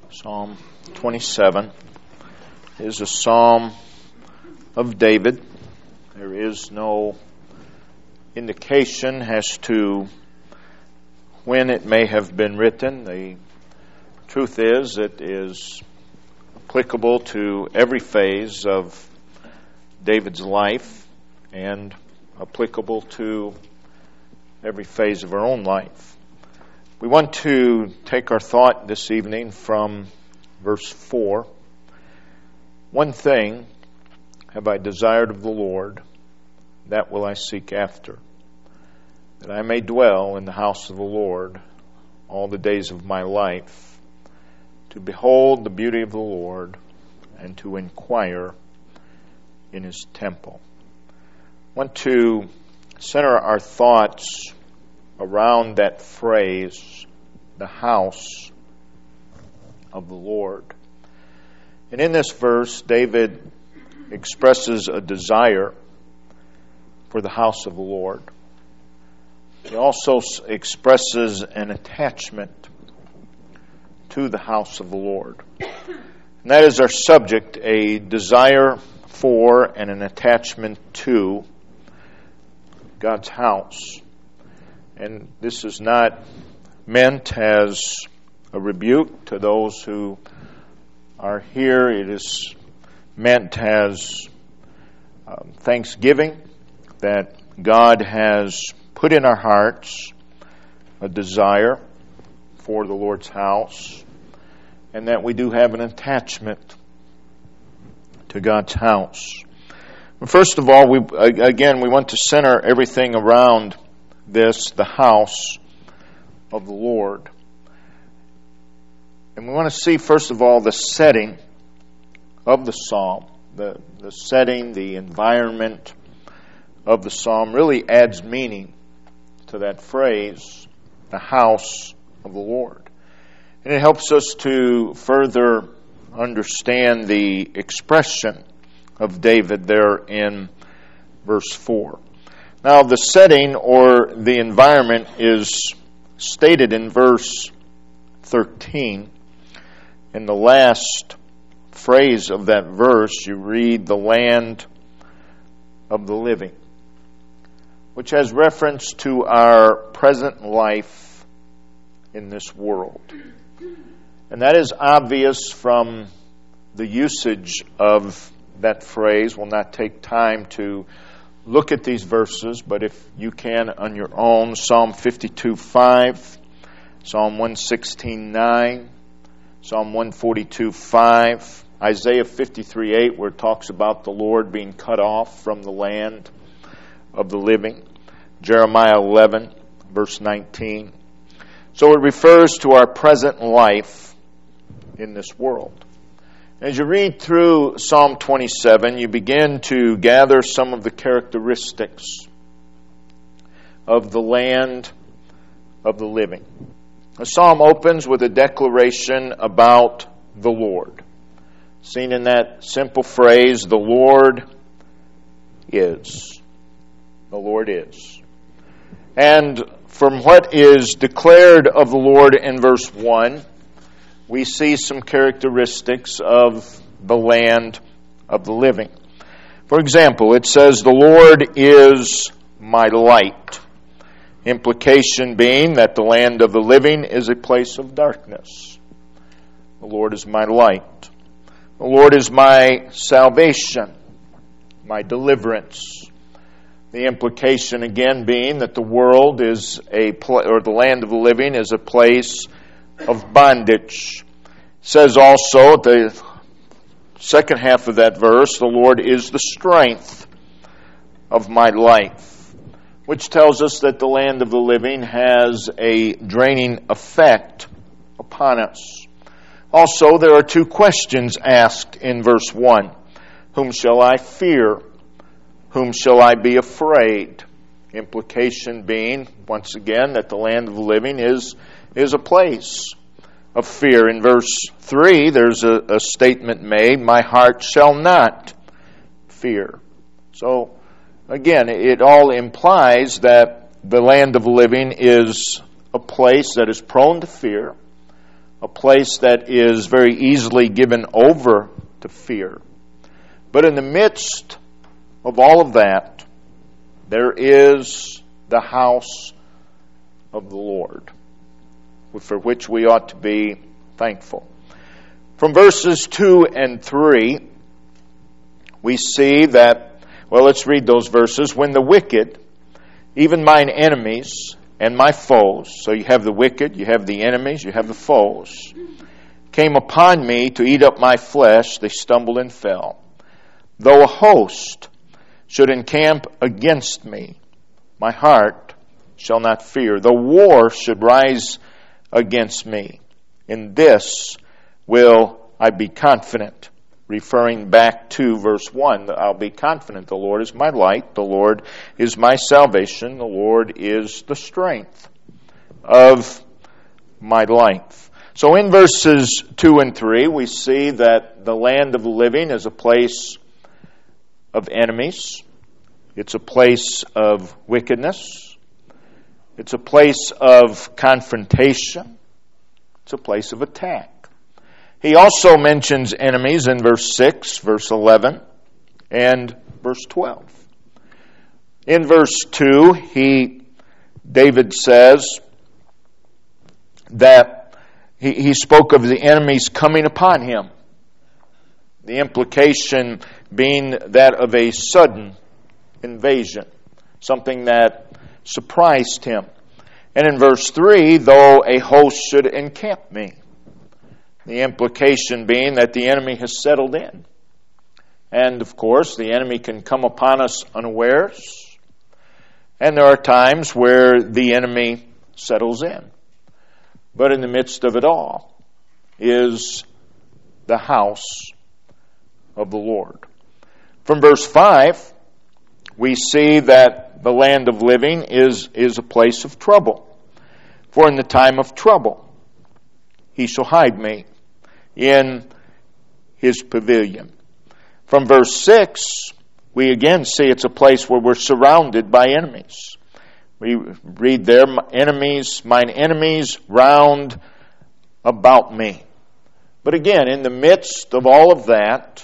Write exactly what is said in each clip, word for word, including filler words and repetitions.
Psalm twenty-seven is a psalm of David. There is no indication as to when it may have been written. The truth is, it is applicable to every phase of David's life and applicable to every phase of our own life. We want to take our thought this evening from verse four. One thing have I desired of the Lord, that will I seek after, that I may dwell in the house of the Lord all the days of my life, to behold the beauty of the Lord and to inquire in his temple. I want to center our thoughts around that phrase, the house of the Lord. And in this verse, David expresses a desire for the house of the Lord. He also expresses an attachment to the house of the Lord. And that is our subject, a desire for and an attachment to God's house. And this is not meant as a rebuke to those who are here. It is meant as um, thanksgiving that God has put in our hearts a desire for the Lord's house, and that we do have an attachment to God's house. First of all, we again, we want to center everything around this, the house of the Lord. And we want to see, first of all, the setting of the psalm. The, the setting, the environment of the psalm really adds meaning to that phrase, the house of the Lord. And it helps us to further understand the expression of David there in verse four. Now, the setting or the environment is stated in verse thirteen. In the last phrase of that verse, you read the land of the living, which has reference to our present life in this world. And that is obvious from the usage of that phrase. We'll not take time to look at these verses, but if you can on your own, Psalm fifty-two five, Psalm one sixteen nine, Psalm one forty-two five, Isaiah fifty-three eight, where it talks about the Lord being cut off from the land of the living, Jeremiah eleven, verse nineteen. So it refers to our present life in this world. As you read through Psalm twenty-seven, you begin to gather some of the characteristics of the land of the living. The psalm opens with a declaration about the Lord. Seen in that simple phrase, the Lord is. The Lord is. And from what is declared of the Lord in verse one, we see some characteristics of the land of the living. For example, it says, the Lord is my light. Implication being that the land of the living is a place of darkness. The Lord is my light. The Lord is my salvation, my deliverance. The implication again being that the world is a pl- or the land of the living is a place of bondage. It says also at the second half of that verse, the Lord is the strength of my life, which tells us that the land of the living has a draining effect upon us. Also, there are two questions asked in verse one. Whom shall I fear? Whom shall I be afraid? Implication being, once again, that the land of the living is, is a place of fear. In verse three, there's a, a statement made, my heart shall not fear. So, again, it all implies that the land of the living is a place that is prone to fear, a place that is very easily given over to fear. But in the midst of all of that, there is the house of the Lord, for which we ought to be thankful. From verses two and three, we see that, well, let's read those verses. When the wicked, even mine enemies and my foes, so you have the wicked, you have the enemies, you have the foes, came upon me to eat up my flesh, they stumbled and fell. Though a host should encamp against me, my heart shall not fear. Though war should rise against me, in this will I be confident. Referring back to verse one, I'll be confident. The Lord is my light. The Lord is my salvation. The Lord is the strength of my life. So in verses two and three, we see that the land of the living is a place of enemies. It's a place of wickedness. It's a place of confrontation. It's a place of attack. He also mentions enemies in verse six, verse eleven, and verse twelve. In verse two, he, David says that he, he spoke of the enemies coming upon him. The implication being that of a sudden invasion, something that surprised him. And in verse three, though a host should encamp me, the implication being that the enemy has settled in. And of course, the enemy can come upon us unawares. And there are times where the enemy settles in. But in the midst of it all is the house of the Lord. From verse five, we see that the land of living is, is a place of trouble. For in the time of trouble, he shall hide me in his pavilion. From verse six, we again see it's a place where we're surrounded by enemies. We read there, enemies, mine enemies round about me. But again, in the midst of all of that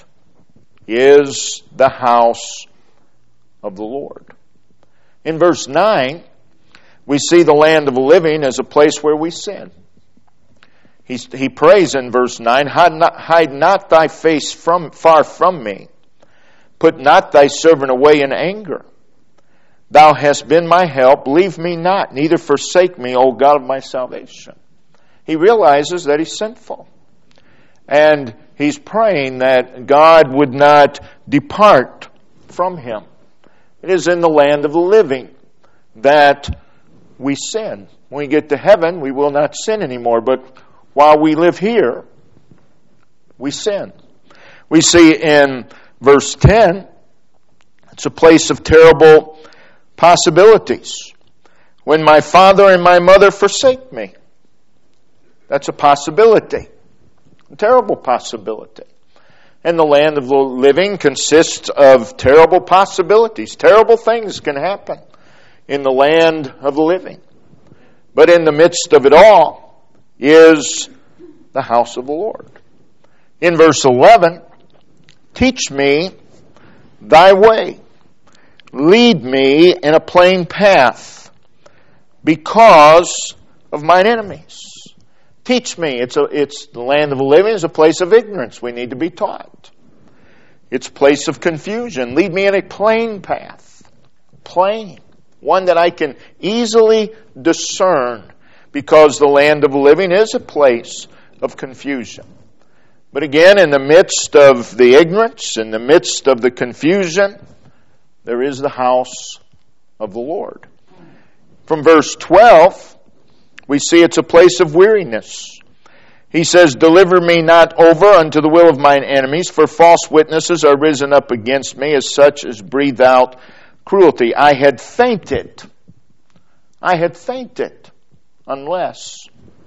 is the house of the Lord. In verse nine, we see the land of the living as a place where we sin. He, he prays in verse nine, hide not, hide not thy face from far from me. Put not thy servant away in anger. Thou hast been my help. Leave me not, neither forsake me, O God of my salvation. He realizes that he's sinful. And he's praying that God would not depart from him. It is in the land of the living that we sin. When we get to heaven, we will not sin anymore. But while we live here, we sin. We see in verse ten, it's a place of terrible possibilities. When my father and my mother forsake me, that's a possibility, a terrible possibility. And the land of the living consists of terrible possibilities. Terrible things can happen in the land of the living. But in the midst of it all is the house of the Lord. In verse eleven, teach me thy way. Lead me in a plain path because of mine enemies. Teach me. It's a, it's the land of the living is a place of ignorance. We need to be taught. It's a place of confusion. Lead me in a plain path. Plain. One that I can easily discern, because the land of the living is a place of confusion. But again, in the midst of the ignorance, in the midst of the confusion, there is the house of the Lord. From verse twelve, we see it's a place of weariness. He says, deliver me not over unto the will of mine enemies, for false witnesses are risen up against me, as such as breathe out cruelty. I had fainted. I had fainted unless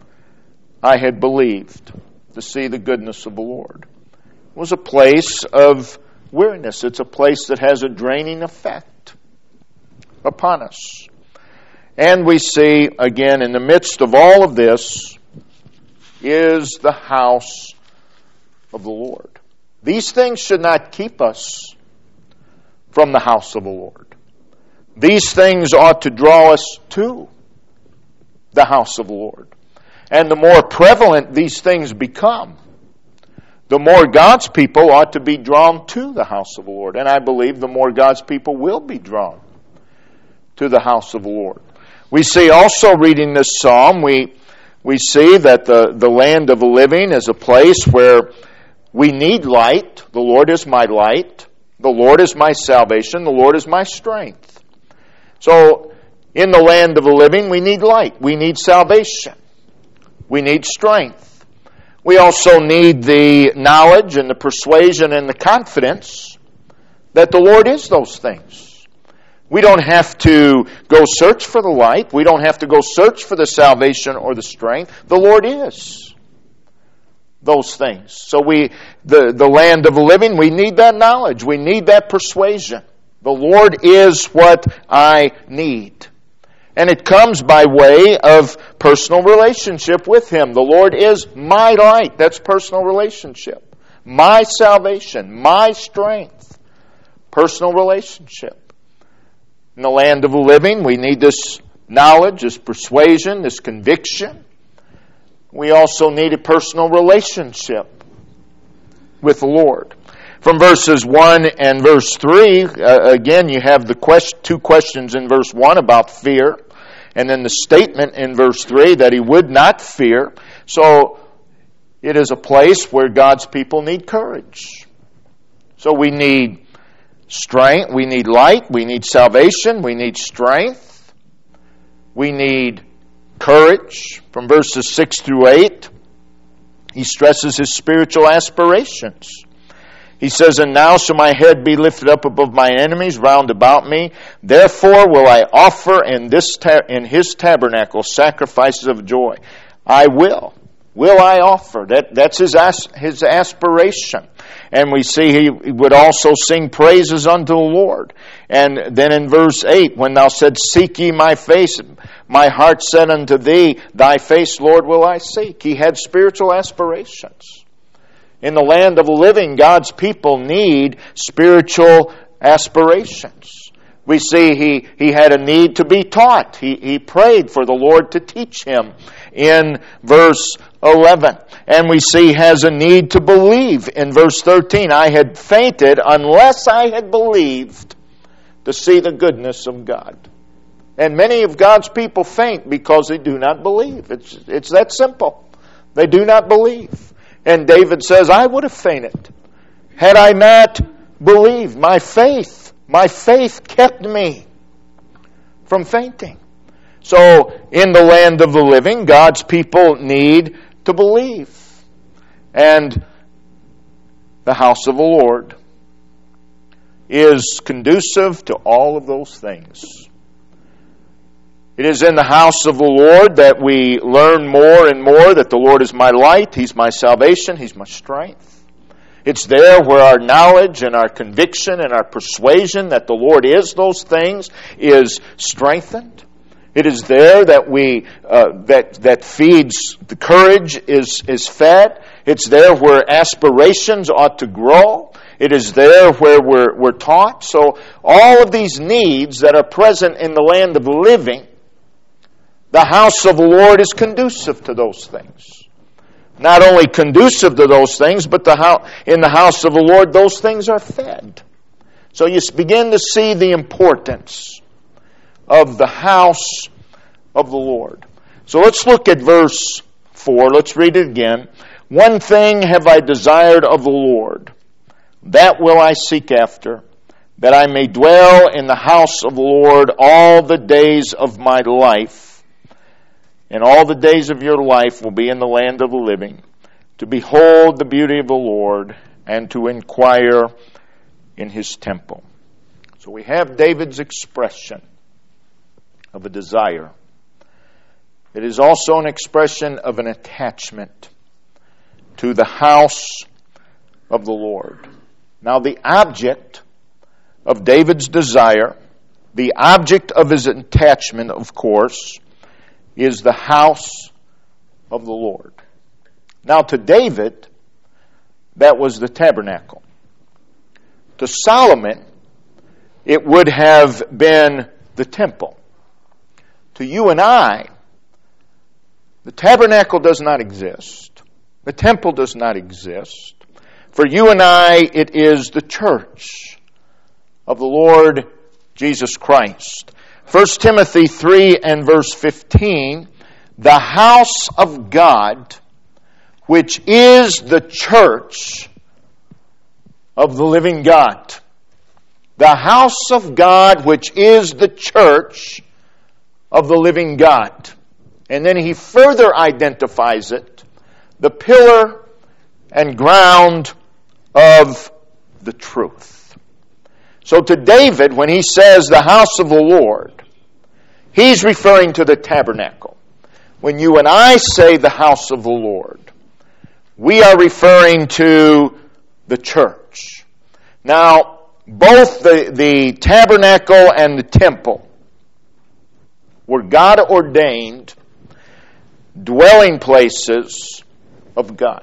I had believed to see the goodness of the Lord. It was a place of weariness. It's a place that has a draining effect upon us. And we see, again, in the midst of all of this, is the house of the Lord. These things should not keep us from the house of the Lord. These things ought to draw us to the house of the Lord. And the more prevalent these things become, the more God's people ought to be drawn to the house of the Lord. And I believe the more God's people will be drawn to the house of the Lord. We see also, reading this psalm, we we see that the, the land of the living is a place where we need light. The Lord is my light. The Lord is my salvation. The Lord is my strength. So, in the land of the living, we need light. We need salvation. We need strength. We also need the knowledge and the persuasion and the confidence that the Lord is those things. We don't have to go search for the light. We don't have to go search for the salvation or the strength. The Lord is those things. So we, the, the land of the living, we need that knowledge. We need that persuasion. The Lord is what I need. And it comes by way of personal relationship with Him. The Lord is my light. That's personal relationship. My salvation, my strength. Personal relationship. In the land of the living, we need this knowledge, this persuasion, this conviction. We also need a personal relationship with the Lord. From verses one and verse three, uh, again, you have the quest- two questions in verse one about fear, and then the statement in verse three that he would not fear. So it is a place where God's people need courage. So we need strength, we need light, we need salvation, we need strength, we need courage. From verses six through eight, he stresses his spiritual aspirations. He says, "And now shall my head be lifted up above my enemies round about me. Therefore will I offer in this ta- in his tabernacle sacrifices of joy." I will. Will I offer? That, that's his, as, his aspiration. And we see he would also sing praises unto the Lord. And then in verse eight, when thou said, "Seek ye my face," my heart said unto thee, "Thy face, Lord, will I seek." He had spiritual aspirations. In the land of the living, God's people need spiritual aspirations. We see he, he had a need to be taught. He, he prayed for the Lord to teach him in verse eleven. And we see he has a need to believe in verse thirteen. "I had fainted unless I had believed to see the goodness of God." And many of God's people faint because they do not believe. It's, it's that simple. They do not believe. And David says, "I would have fainted had I not believed." My faith, my faith kept me from fainting. So, in the land of the living, God's people need to believe. And the house of the Lord is conducive to all of those things. It is in the house of the Lord that we learn more and more that the Lord is my light, He's my salvation, He's my strength. It's there where our knowledge and our conviction and our persuasion that the Lord is those things is strengthened. It is there that we uh, that that feeds the courage is is fed. It's there where aspirations ought to grow. It is there where we're we're taught. So all of these needs that are present in the land of the living, the house of the Lord is conducive to those things. Not only conducive to those things, but the house, in the house of the Lord, those things are fed. So you begin to see the importance of the house of the Lord. So let's look at verse four. Let's read it again. "One thing have I desired of the Lord, that will I seek after, that I may dwell in the house of the Lord all the days of my life." And all the days of your life will be in the land of the living, to behold the beauty of the Lord and to inquire in His temple. So we have David's expression of a desire. It is also an expression of an attachment to the house of the Lord. Now the object of David's desire, the object of his attachment, of course, is the house of the Lord. Now to David, that was the tabernacle. To Solomon, it would have been the temple. To you and I, the tabernacle does not exist. The temple does not exist. For you and I, it is the church of the Lord Jesus Christ. First Timothy three and verse fifteen, the house of God, which is the church of the living God. The house of God, which is the church of the living God. And then he further identifies it, the pillar and ground of the truth. So to David, when he says the house of the Lord, he's referring to the tabernacle. When you and I say the house of the Lord, we are referring to the church. Now, both the, the tabernacle and the temple were God-ordained dwelling places of God.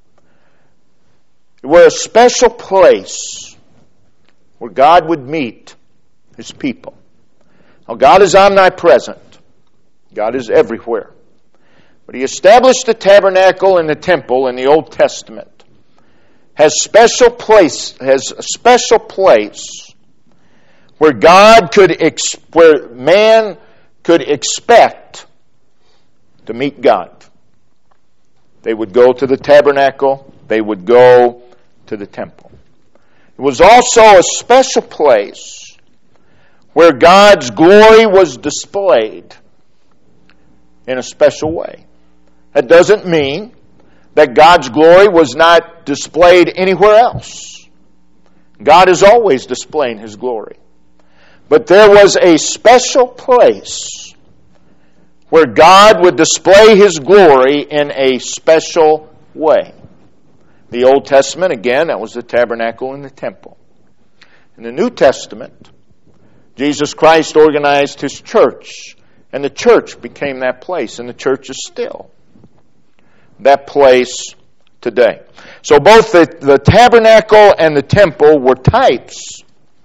They were a special place where God would meet His people. Now, God is omnipresent. God is everywhere. But He established the tabernacle and the temple in the Old Testament. Has special place, has a special place where God could, ex, where man could expect to meet God. They would go to the tabernacle. They would go to the temple. It was also a special place where God's glory was displayed in a special way. That doesn't mean that God's glory was not displayed anywhere else. God is always displaying His glory. But there was a special place where God would display His glory in a special way. The Old Testament, again, that was the tabernacle and the temple. In the New Testament, Jesus Christ organized His church, and the church became that place, and the church is still that place today. So both the, the tabernacle and the temple were types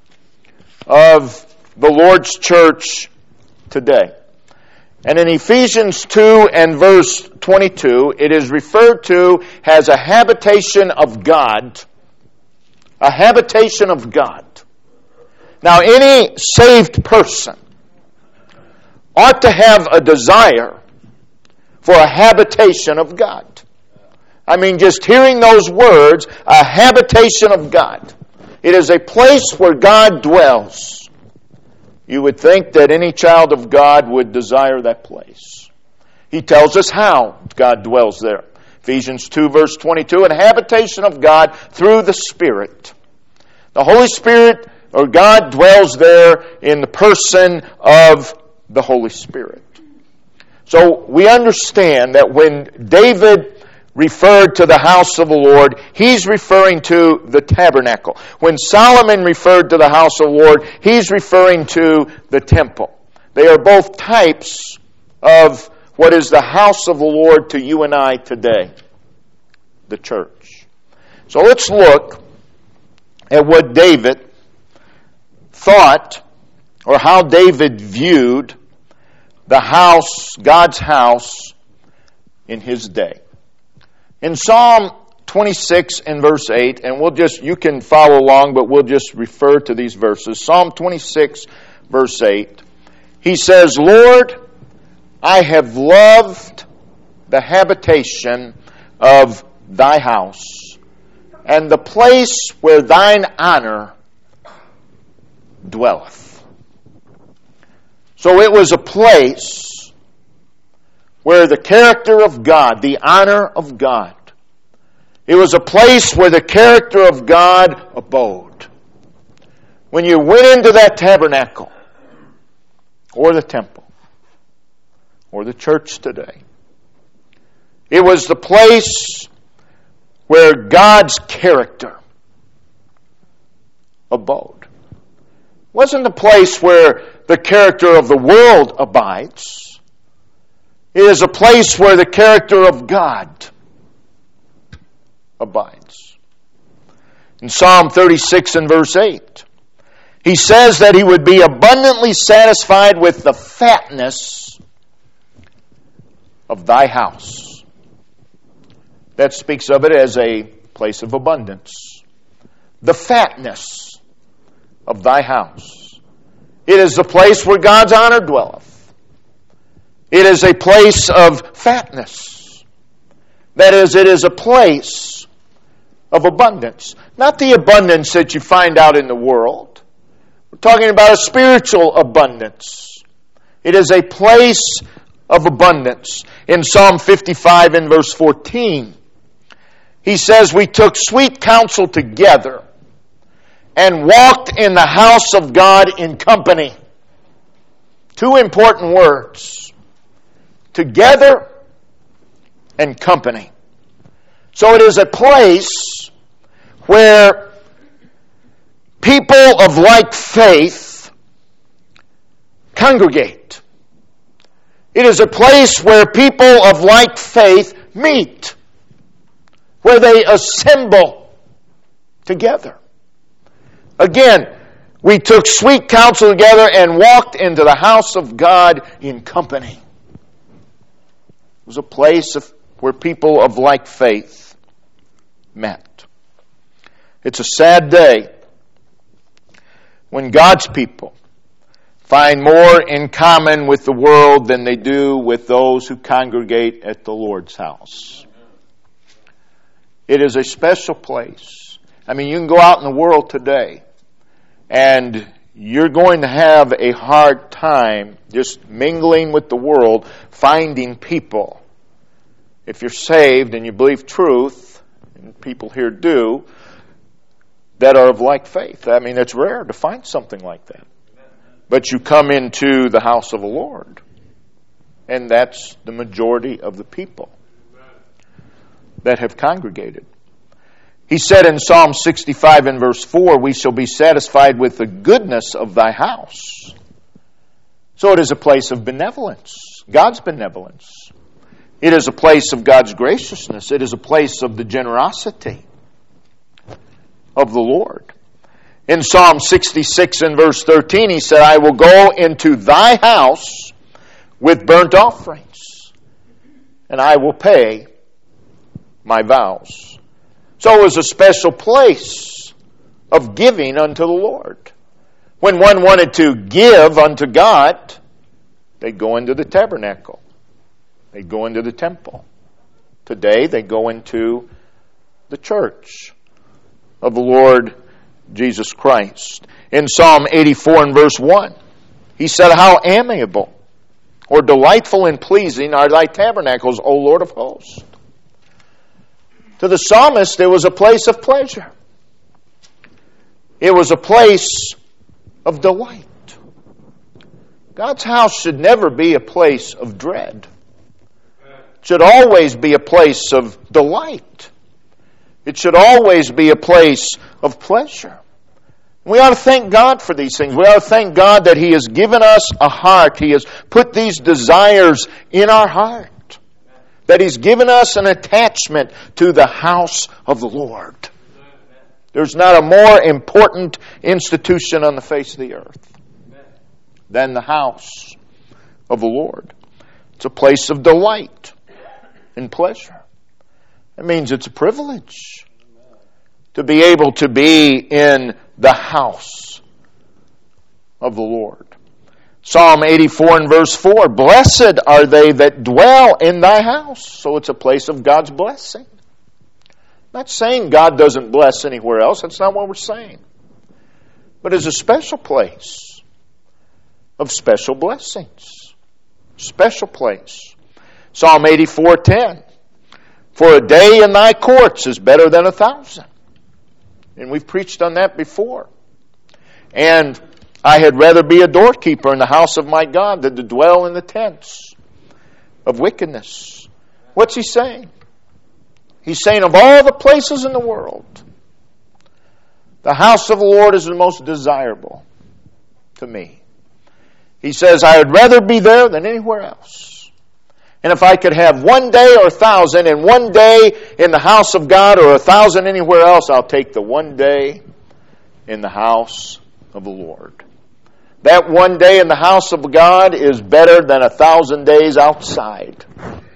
of the Lord's church today. And in Ephesians two and verse twenty-two, it is referred to as a habitation of God. A habitation of God. Now, any saved person ought to have a desire for a habitation of God. I mean, just hearing those words, a habitation of God. It is a place where God dwells. You would think that any child of God would desire that place. He tells us how God dwells there. Ephesians two verse twenty-two, a habitation of God through the Spirit. The Holy Spirit, or God, dwells there in the person of the Holy Spirit. So we understand that when David referred to the house of the Lord, he's referring to the tabernacle. When Solomon referred to the house of the Lord, he's referring to the temple. They are both types of what is the house of the Lord to you and I today, the church. So let's look at what David thought, or how David viewed the house, God's house, in his day. In Psalm twenty-six and verse eight, and we'll just, you can follow along, but we'll just refer to these verses. Psalm twenty-six, verse eight. He says, Lord, I have loved the habitation of thy house, and the place where thine honor dwelleth. So it was a place where the character of God, the honor of God, it was a place where the character of God abode. When you went into that tabernacle, or the temple, or the church today, it was the place where God's character abode. It wasn't the place where the character of the world abides. It is a place where the character of God abides. In Psalm thirty-six and verse eight, he says that he would be abundantly satisfied with the fatness of thy house. That speaks of it as a place of abundance. The fatness of thy house. It is the place where God's honor dwelleth. It is a place of fatness. That is, it is a place of abundance. Not the abundance that you find out in the world. We're talking about a spiritual abundance. It is a place of abundance. In Psalm fifty-five and verse fourteen, he says, we took sweet counsel together and walked in the house of God in company. Two important words. Together and company. So it is a place where people of like faith congregate. It is a place where people of like faith meet, where they assemble together. Again, we took sweet counsel together and walked into the house of God in company. It was a place of, where people of like faith met. It's a sad day when God's people find more in common with the world than they do with those who congregate at the Lord's house. It is a special place. I mean, you can go out in the world today and you're going to have a hard time just mingling with the world, finding people. If you're saved and you believe truth, and people here do, that are of like faith. I mean, it's rare to find something like that. But you come into the house of the Lord, and that's the majority of the people that have congregated. He said in Psalm sixty-five and verse four, we shall be satisfied with the goodness of thy house. So it is a place of benevolence, God's benevolence. It is a place of God's graciousness. It is a place of the generosity of the Lord. In Psalm sixty-six and verse thirteen, he said, I will go into thy house with burnt offerings, and I will pay my vows. So it was a special place of giving unto the Lord. When one wanted to give unto God, they'd go into the tabernacle. They'd go into the temple. Today, they go into the church of the Lord Jesus Christ. In Psalm eighty-four and verse one, he said, how amiable or delightful and pleasing are thy tabernacles, O Lord of hosts. To the psalmist, it was a place of pleasure. It was a place of delight. God's house should never be a place of dread. It should always be a place of delight. It should always be a place of pleasure. We ought to thank God for these things. We ought to thank God that He has given us a heart. He has put these desires in our heart. That He's given us an attachment to the house of the Lord. There's not a more important institution on the face of the earth than the house of the Lord. It's a place of delight and pleasure. That means it's a privilege to be able to be in the house of the Lord. Psalm eighty-four and verse four, blessed are they that dwell in thy house. So it's a place of God's blessing. I'm not saying God doesn't bless anywhere else. That's not what we're saying. But it's a special place of special blessings. Special place. Psalm eighty-four ten, for a day in thy courts is better than a thousand. And we've preached on that before. And I had rather be a doorkeeper in the house of my God than to dwell in the tents of wickedness. What's he saying? He's saying of all the places in the world, the house of the Lord is the most desirable to me. He says, I would rather be there than anywhere else. And if I could have one day or a thousand, and one day in the house of God or a thousand anywhere else, I'll take the one day in the house of the Lord. That one day in the house of God is better than a thousand days outside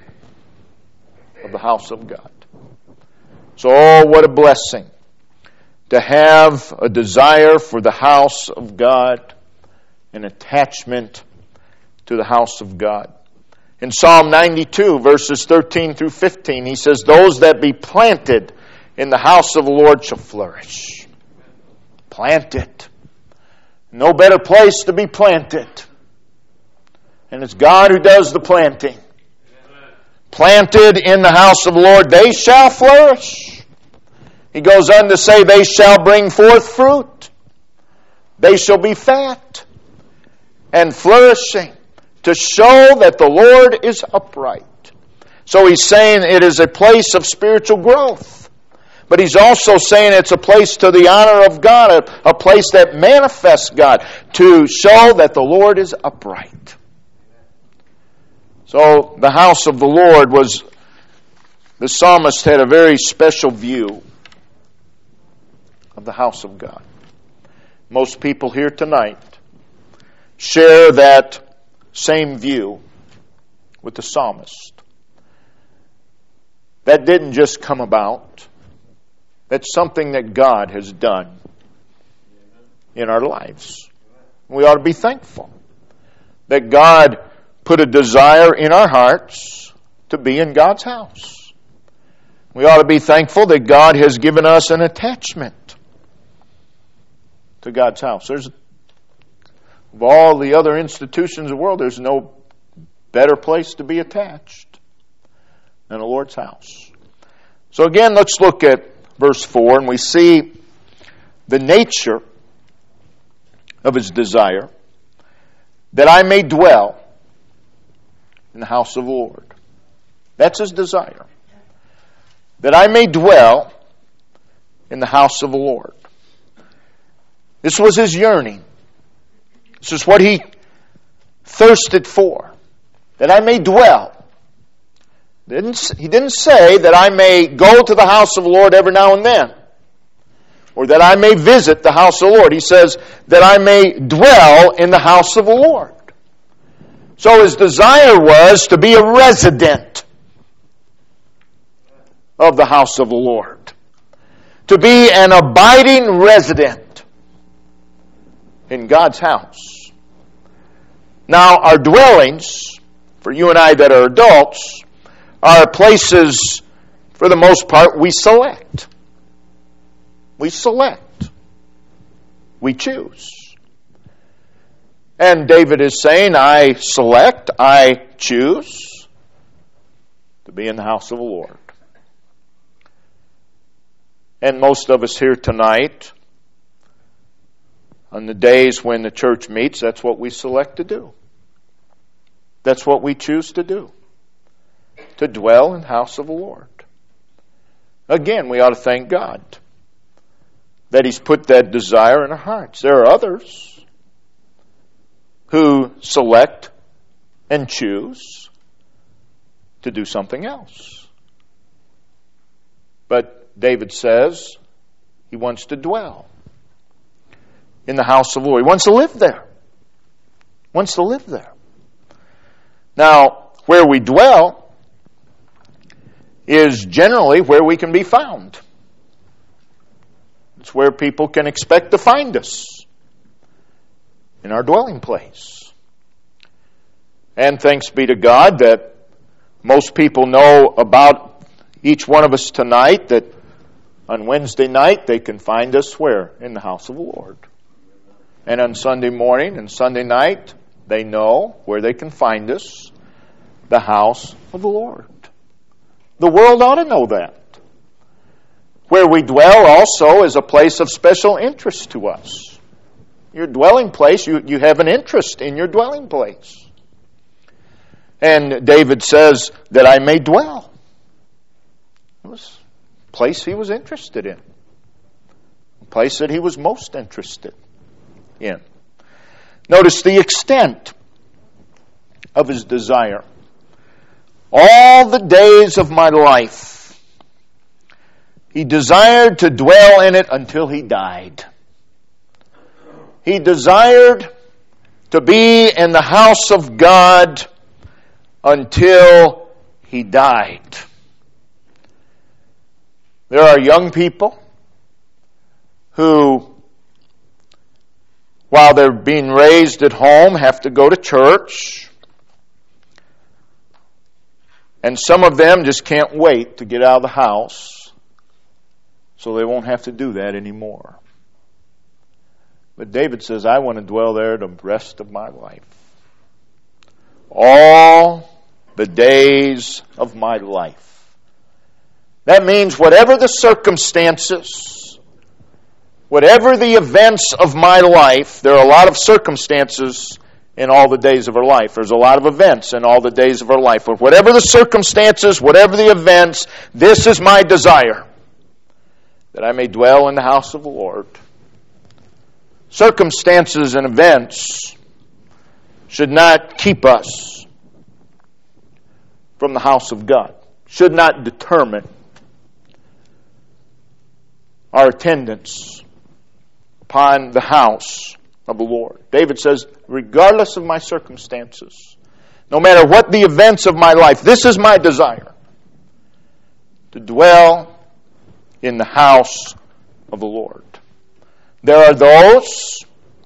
of the house of God. So, oh, what a blessing to have a desire for the house of God, an attachment to the house of God. In Psalm ninety-two, verses thirteen through fifteen, he says, "Those that be planted in the house of the Lord shall flourish." Planted. No better place to be planted. And it's God who does the planting. Planted in the house of the Lord, they shall flourish. He goes on to say, they shall bring forth fruit. They shall be fat and flourishing, to show that the Lord is upright. So he's saying it is a place of spiritual growth. But he's also saying it's a place to the honor of God, a, a place that manifests God, to show that the Lord is upright. So the house of the Lord was, the psalmist had a very special view of the house of God. Most people here tonight share that same view with the psalmist. That didn't just come about. That's something that God has done in our lives. We ought to be thankful that God put a desire in our hearts to be in God's house. We ought to be thankful that God has given us an attachment to God's house. There's Of all the other institutions of the world, there's no better place to be attached than the Lord's house. So again, let's look at verse four, and we see the nature of his desire, that I may dwell in the house of the Lord. That's his desire. That I may dwell in the house of the Lord. This was his yearning. This is what he thirsted for. That I may dwell. Didn't, he didn't say that I may go to the house of the Lord every now and then. Or that I may visit the house of the Lord. He says that I may dwell in the house of the Lord. So his desire was to be a resident of the house of the Lord. To be an abiding resident in God's house. Now, our dwellings, for you and I that are adults, are places, for the most part, we select. We select. We choose. And David is saying, I select, I choose to be in the house of the Lord. And most of us here tonight, on the days when the church meets, that's what we select to do. That's what we choose to do. To dwell in the house of the Lord. Again, we ought to thank God that He's put that desire in our hearts. There are others who select and choose to do something else. But David says he wants to dwell in the house of the Lord. He wants to live there. He wants to live there. Now, where we dwell is generally where we can be found. It's where people can expect to find us, in our dwelling place. And thanks be to God that most people know about each one of us tonight, that on Wednesday night they can find us where? In the house of the Lord. And on Sunday morning and Sunday night, they know where they can find us, the house of the Lord. The world ought to know that. Where we dwell also is a place of special interest to us. Your dwelling place, you, you have an interest in your dwelling place. And David says that I may dwell. It was a place he was interested in. A place that he was most interested in. Notice the extent of his desire. all the days of my life. He desired to dwell in it until he died. He desired to be in the house of God until he died. There are young people who, while they're being raised at home, have to go to church. And some of them just can't wait to get out of the house so they won't have to do that anymore. But David says, I want to dwell there the rest of my life. All the days of my life. That means whatever the circumstances, whatever the events of my life, there are a lot of circumstances in all the days of our life. There's a lot of events in all the days of our life. But whatever the circumstances, whatever the events, this is my desire, that I may dwell in the house of the Lord. Circumstances and events should not keep us from the house of God, should not determine our attendance upon the house of the Lord. David says, regardless of my circumstances, no matter what the events of my life, this is my desire, to dwell in the house of the Lord. There are those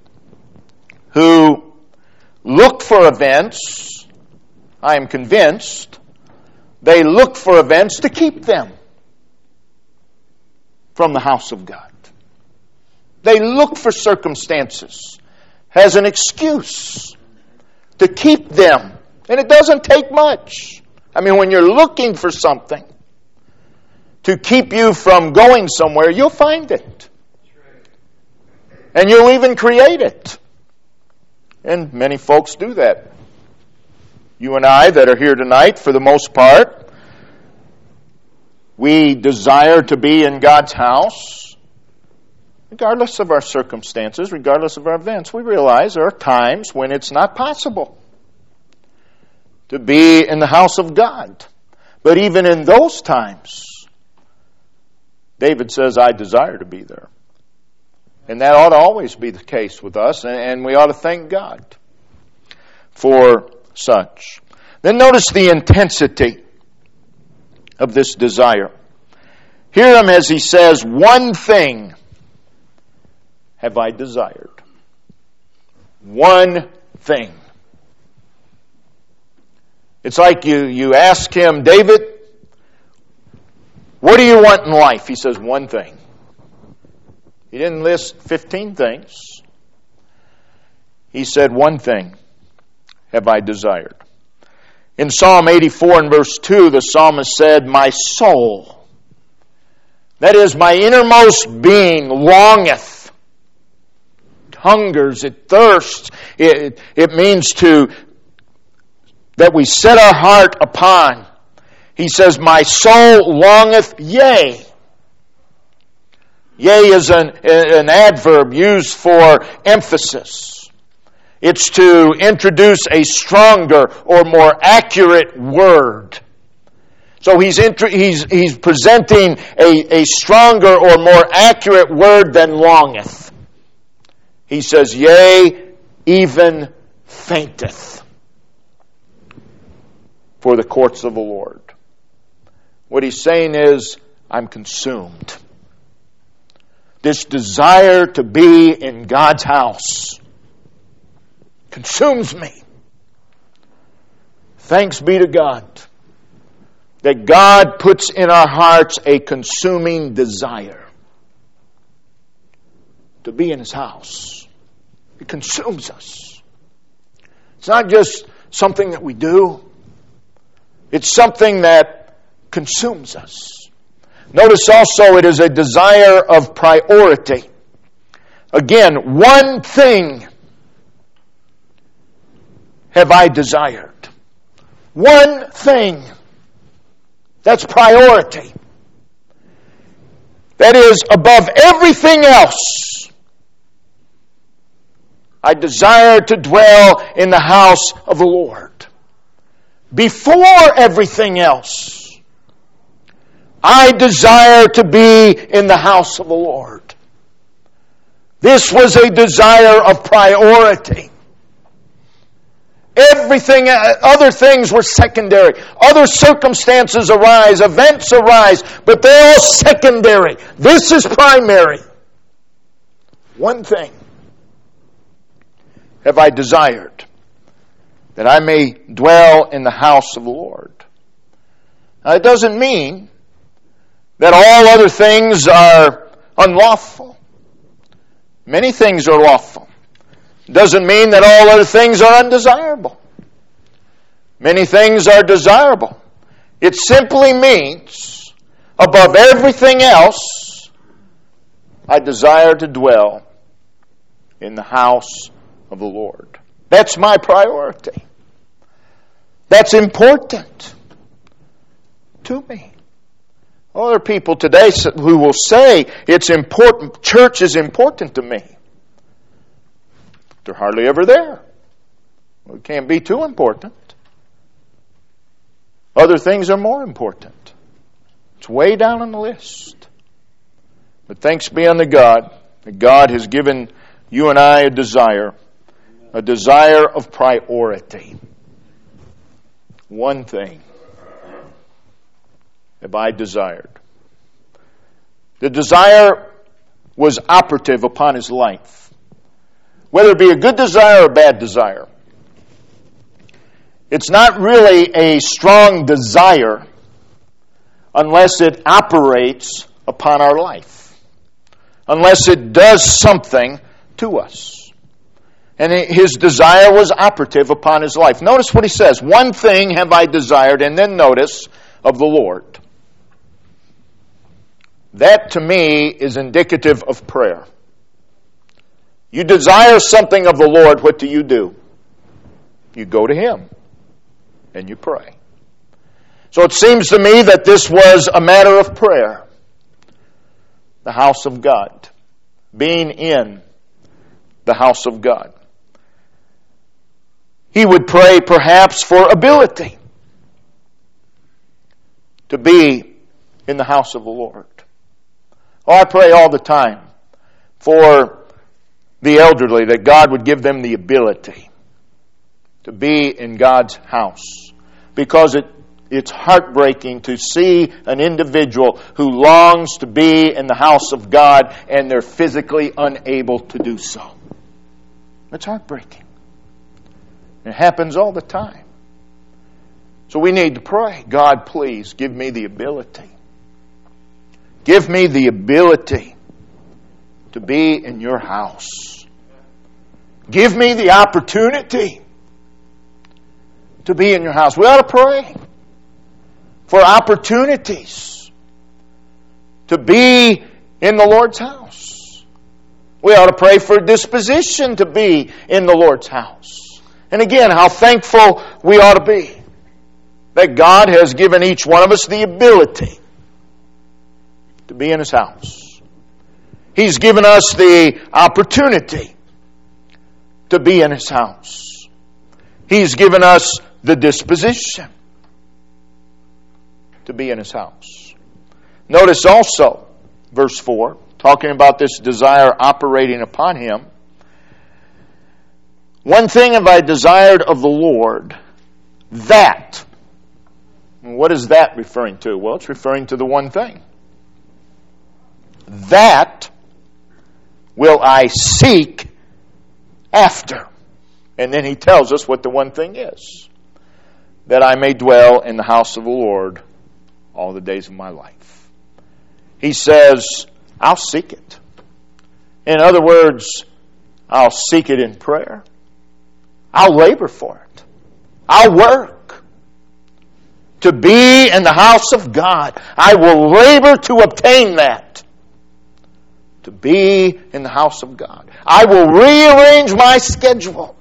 who look for events, I am convinced, they look for events to keep them from the house of God. They look for circumstances as an excuse to keep them. And it doesn't take much. I mean, when you're looking for something to keep you from going somewhere, you'll find it. And you'll even create it. And many folks do that. You and I that are here tonight, for the most part, we desire to be in God's house, regardless of our circumstances, regardless of our events. We realize there are times when it's not possible to be in the house of God. But even in those times, David says, I desire to be there. And that ought to always be the case with us, and we ought to thank God for such. Then notice the intensity of this desire. Hear him as he says, one thing have I desired. One thing. It's like you, you ask him, David, what do you want in life? He says, one thing. He didn't list fifteen things. He said, one thing have I desired. In Psalm eighty-four and verse two, the psalmist said, my soul, that is, my innermost being, longeth, it hungers, it thirsts. It, it means to that we set our heart upon. He says, my soul longeth, yea. Yea is an, an adverb used for emphasis. It's to introduce a stronger or more accurate word. So he's int- he's he's presenting a, a stronger or more accurate word than longeth. He says, yea, even fainteth for the courts of the Lord. What he's saying is, I'm consumed. This desire to be in God's house consumes me. Thanks be to God that God puts in our hearts a consuming desire to be in His house. It consumes us. It's not just something that we do. It's something that consumes us. Notice also it is a desire of priority. Again, one thing have I desired. One thing. That's priority. That is, above everything else, I desire to dwell in the house of the Lord. before everything else, I desire to be in the house of the Lord. This was a desire of priority. Everything, other things were secondary. Other circumstances arise, events arise, but they're all secondary. This is primary. One thing have I desired, that I may dwell in the house of the Lord. Now, it doesn't mean that all other things are unlawful. Many things are lawful. It doesn't mean that all other things are undesirable. Many things are desirable. It simply means, above everything else, I desire to dwell in the house of the Lord. That's my priority. That's important to me. Other people today who will say it's important, church is important to me. They're hardly ever there. Well, it can't be too important. Other things are more important. It's way down on the list. But thanks be unto God that God has given you and I a desire, a desire of priority. One thing have I desired. The desire was operative upon his life. Whether it be a good desire or a bad desire. It's not really a strong desire unless it operates upon our life. Unless it does something to us. And his desire was operative upon his life. Notice what he says. One thing have I desired, and then notice, of the Lord. That to me is indicative of prayer. You desire something of the Lord, what do you do? You go to Him and you pray. So it seems to me that this was a matter of prayer. The house of God. Being in the house of God. He would pray perhaps for ability to be in the house of the Lord. Oh, I pray all the time for the elderly that God would give them the ability to be in God's house. Because it, it's heartbreaking to see an individual who longs to be in the house of God and they're physically unable to do so. It's heartbreaking. It happens all the time. So we need to pray, God, please give me the ability. Give me the ability to be in your house. Give me the opportunity to be in your house. We ought to pray for opportunities to be in the Lord's house. We ought to pray for disposition to be in the Lord's house. And again, how thankful we ought to be that God has given each one of us the ability to be in His house. He's given us the opportunity to be in His house. He's given us the disposition to be in His house. Notice also, verse four, talking about this desire operating upon Him. One thing have I desired of the Lord, that. What is that referring to? Well, it's referring to the one thing. That will I seek after. And then he tells us what the one thing is. That I may dwell in the house of the Lord all the days of my life. He says, I'll seek it. In other words, I'll seek it in prayer. I'll labor for it. I'll work to be in the house of God. I will labor to obtain that. To be in the house of God. I will rearrange my schedule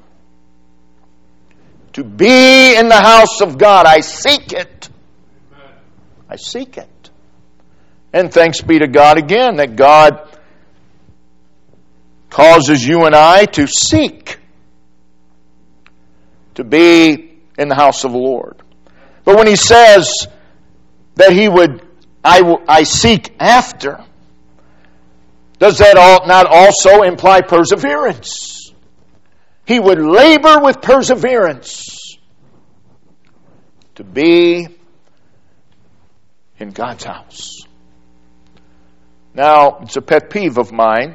to be in the house of God. I seek it. I seek it. And thanks be to God again that God causes you and I to seek to be in the house of the Lord. But when he says that he would, I, I seek after, does that all, not also imply perseverance? He would labor with perseverance to be in God's house. Now, it's a pet peeve of mine.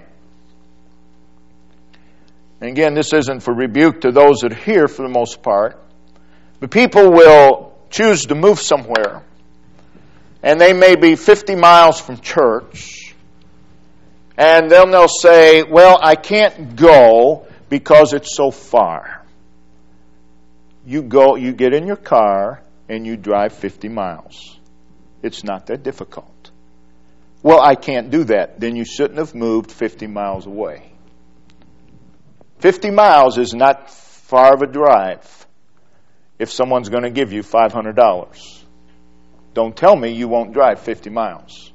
And again, this isn't for rebuke to those that are here for the most part. But people will choose to move somewhere. And they may be fifty miles from church. And then they'll say, well, I can't go because it's so far. You go, you get in your car and you drive fifty miles. It's not that difficult. Well, I can't do that. Then you shouldn't have moved fifty miles away. fifty miles is not far of a drive if someone's going to give you five hundred dollars. Don't tell me you won't drive fifty miles.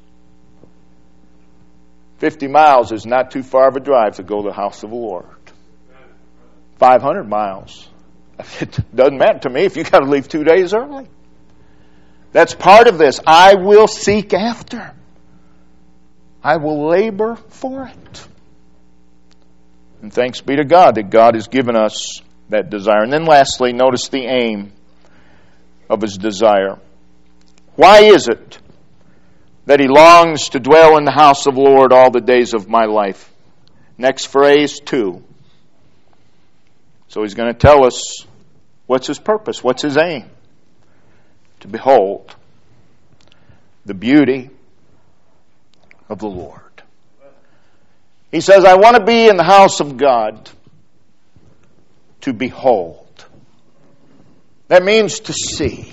fifty miles is not too far of a drive to go to the house of the Lord. five hundred miles. It doesn't matter to me if you got to leave two days early. That's part of this. I will seek after. I will labor for it. And thanks be to God that God has given us that desire. And then lastly, notice the aim of his desire. Why is it that he longs to dwell in the house of the Lord all the days of my life? Next phrase, two. So he's going to tell us what's his purpose, what's his aim. To behold the beauty of the Lord. He says, I want to be in the house of God to behold. That means to see,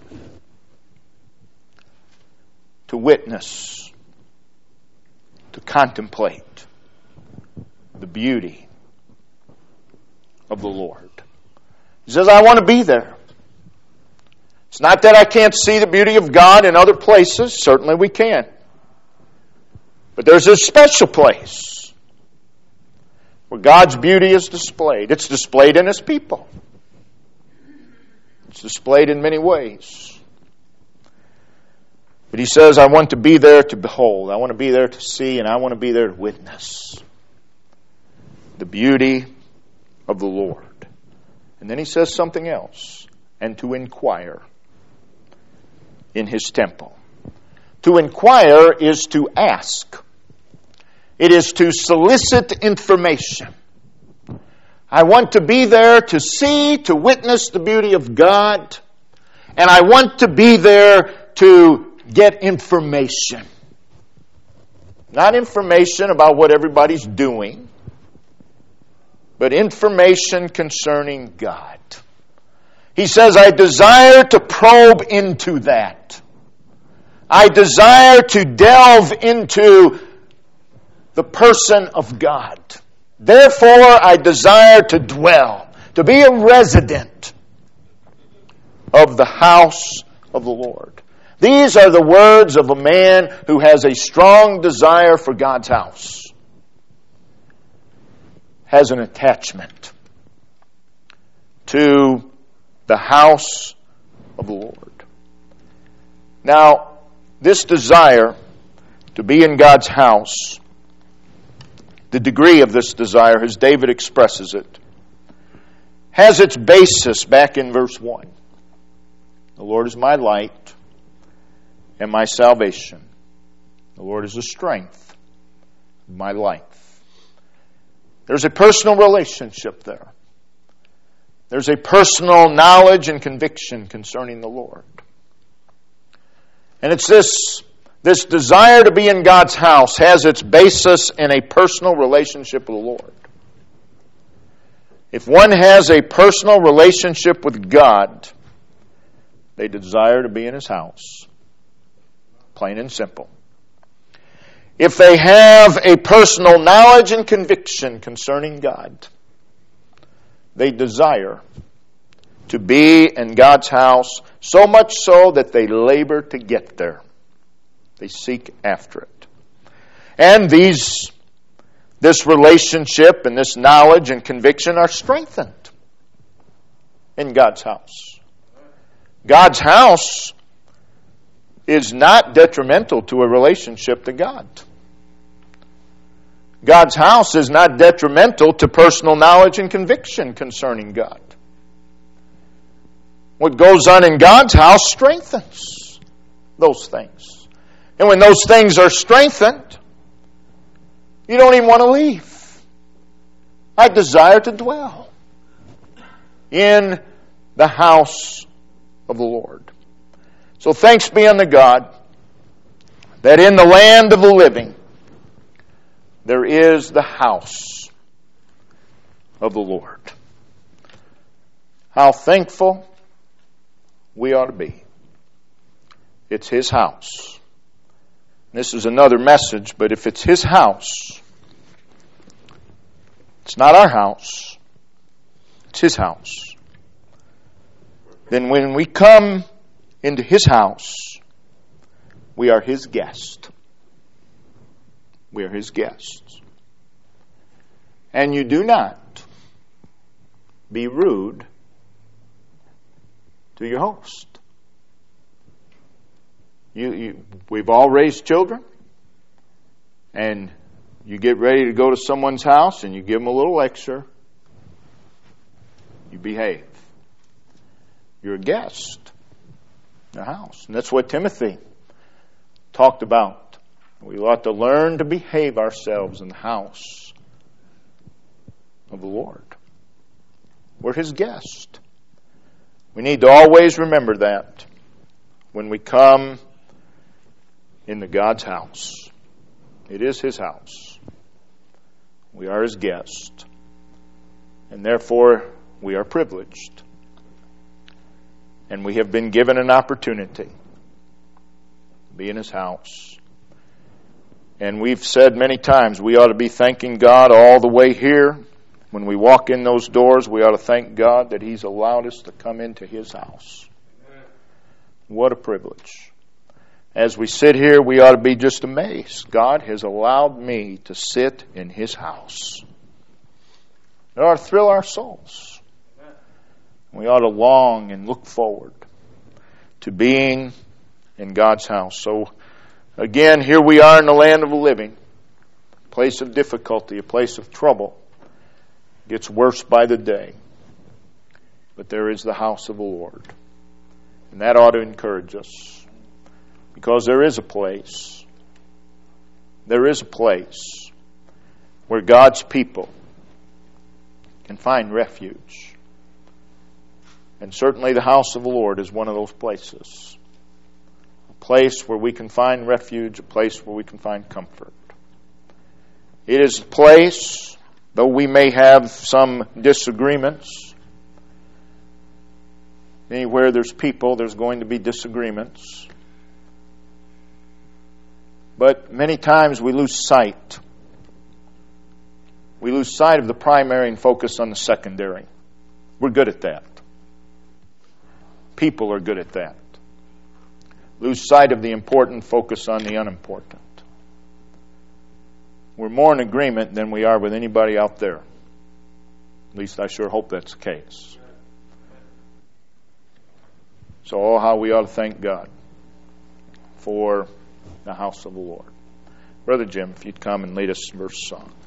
to witness, to contemplate the beauty of the Lord. He says, I want to be there. It's not that I can't see the beauty of God in other places. Certainly we can. But there's a special place where God's beauty is displayed. It's displayed in his people. It's displayed in many ways. But he says, I want to be there to behold. I want to be there to see, and I want to be there to witness the beauty of the Lord. And then he says something else. And to inquire in his temple. To inquire is to ask. It is to solicit information. I want to be there to see, to witness the beauty of God. And I want to be there to get information. Not information about what everybody's doing, but information concerning God. He says, I desire to probe into that. I desire to delve into the person of God. Therefore, I desire to dwell, to be a resident of the house of the Lord. These are the words of a man who has a strong desire for God's house. Has an attachment to the house of the Lord. Now, this desire to be in God's house, the degree of this desire, as David expresses it, has its basis back in verse one. The Lord is my light and my salvation. The Lord is the strength of my life. There's a personal relationship there. There's a personal knowledge and conviction concerning the Lord. And it's this, this desire to be in God's house has its basis in a personal relationship with the Lord. If one has a personal relationship with God, they desire to be in his house. Plain and simple. If they have a personal knowledge and conviction concerning God, they desire to be in God's house, so much so that they labor to get there. They seek after it. And these, this relationship and this knowledge and conviction are strengthened in God's house. God's house is not detrimental to a relationship to God. God's house is not detrimental to personal knowledge and conviction concerning God. What goes on in God's house strengthens those things. And when those things are strengthened, you don't even want to leave. I desire to dwell in the house of the Lord. So thanks be unto God that in the land of the living there is the house of the Lord. How thankful we ought to be. It's His house. This is another message, but if it's His house, it's not our house, it's His house. Then when we come into His house, we are His guest. We are His guests. And you do not be rude to your host. You, you, we've all raised children, and you get ready to go to someone's house and you give them a little lecture. You behave. You're a guest in the house. And that's what Timothy talked about. We ought to learn to behave ourselves in the house of the Lord. We're His guest. We need to always remember that when we come into God's house. It is His house. We are His guest. And therefore, we are privileged. And we have been given an opportunity to be in His house. And we've said many times we ought to be thanking God all the way here. When we walk in those doors, we ought to thank God that He's allowed us to come into His house. What a privilege. As we sit here, we ought to be just amazed. God has allowed me to sit in His house. It ought to thrill our souls. We ought to long and look forward to being in God's house. So, again, here we are in the land of the living. A place of difficulty, a place of trouble. It gets worse by the day. But there is the house of the Lord. And that ought to encourage us. Because there is a place. There is a place where God's people can find refuge. And certainly the house of the Lord is one of those places. A place where we can find refuge, a place where we can find comfort. It is a place, though we may have some disagreements. Anywhere there's people, there's going to be disagreements. But many times we lose sight. We lose sight of the primary and focus on the secondary. We're good at that. People are good at that. Lose sight of the important, focus on the unimportant. We're more in agreement than we are with anybody out there. At least I sure hope that's the case. So, oh, how we ought to thank God for the house of the Lord. Brother Jim, if you'd come and lead us in verse song.